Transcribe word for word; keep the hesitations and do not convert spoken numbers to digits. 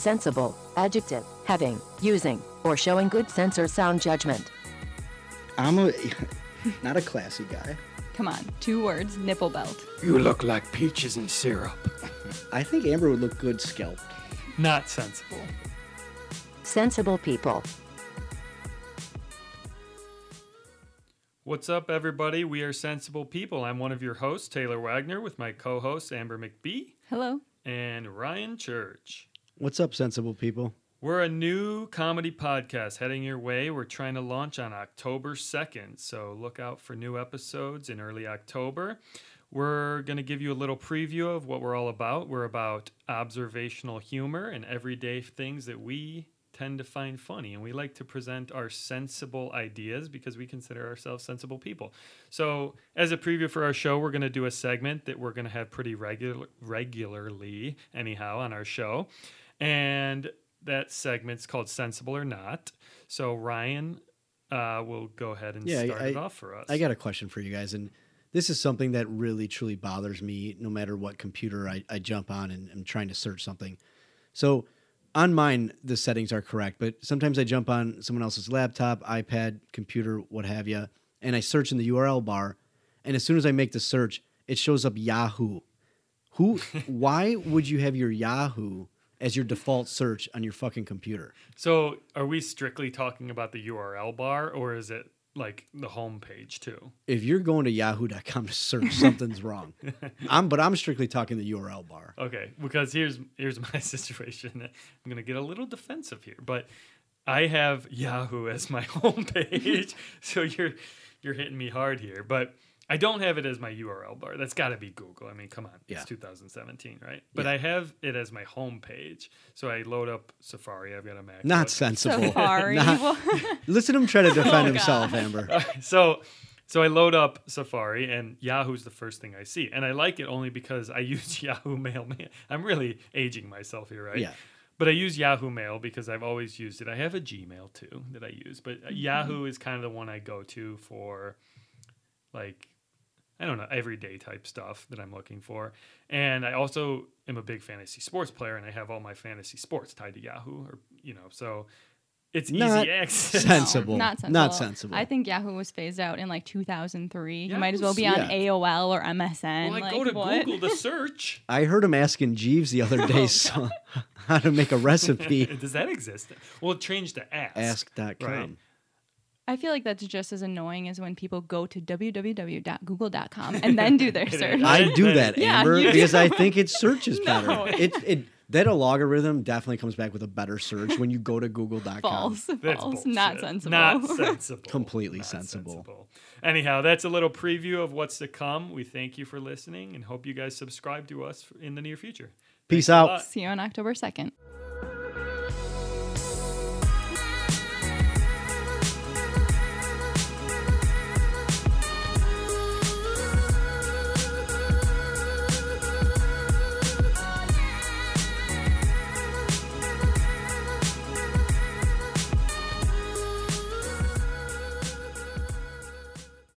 Sensible, adjective, having, using, or showing good sense or sound judgment. I'm a not a classy guy. Come on, two words, nipple belt. You look like peaches and syrup. I think Amber would look good scalped. Not sensible. Sensible people. What's up, everybody? We are Sensible People. I'm one of your hosts, Taylor Wagner, with my co-hosts, Amber McBee. Hello. And Ryan Church. What's up, sensible people? We're a new comedy podcast heading your way. We're trying to launch on October second, so look out for new episodes in early October. We're going to give you a little preview of what we're all about. We're about observational humor and everyday things that we tend to find funny, and we like to present our sensible ideas because we consider ourselves sensible people. So as a preview for our show, we're going to do a segment that we're going to have pretty regular, regularly anyhow on our show, and that segment's called Sensible or Not. So Ryan uh, will go ahead and Yeah, start I, it off for us. I got a question for you guys, and this is something that really, truly bothers me no matter what computer I, I jump on and I'm trying to search something. So on mine, the settings are correct, but sometimes I jump on someone else's laptop, iPad, computer, what have you, and I search in the U R L bar, and as soon as I make the search, it shows up Yahoo. Who? Why would you have your Yahoo as your default search on your fucking computer? So are we strictly talking about the U R L bar, or is it like the home page too? If you're going to yahoo dot com to search, something's wrong. I'm, but I'm strictly talking the U R L bar. Okay, because here's here's my situation. I'm gonna get a little defensive here, but I have Yahoo as my home page, so you're you're hitting me hard here. But I don't have it as my U R L bar. That's got to be Google. I mean, come on, it's yeah. two thousand seventeen, right? But yeah. I have it as my home page, so I load up Safari. I've got a Mac. Not sensible. Safari. Not, listen to him try to defend Oh, himself, God. Amber. Uh, so, so I load up Safari, and Yahoo's the first thing I see, and I like it only because I use Yahoo Mail. I'm really aging myself here, right? Yeah. But I use Yahoo Mail because I've always used it. I have a Gmail too that I use, but mm-hmm. Yahoo is kind of the one I go to for, like, I don't know, everyday type stuff that I'm looking for. And I also am a big fantasy sports player, and I have all my fantasy sports tied to Yahoo, or you know, so it's Not easy access. sensible. No, not sensible. Not sensible. I think Yahoo was phased out in like two thousand three. You Yahoo's- might as well be on yeah. A O L or M S N. Well, I like, go to what? Google to search. I heard him asking Jeeves the other day Oh, so, how to make a recipe. Does that exist? Well, it changed to ask. Ask dot com. Right. I feel like that's just as annoying as when people go to w w w dot google dot com and then do their It is. search. I do that, Yeah, Amber, you because do. I think it searches No. better. It it that algorithm definitely comes back with a better search when you go to google dot com. False. That's False. Not bullshit. sensible. Not sensible. Completely Not sensible. Anyhow, that's a little preview of what's to come. We thank you for listening and hope you guys subscribe to us in the near future. Peace Thanks a out. lot. See you on October second.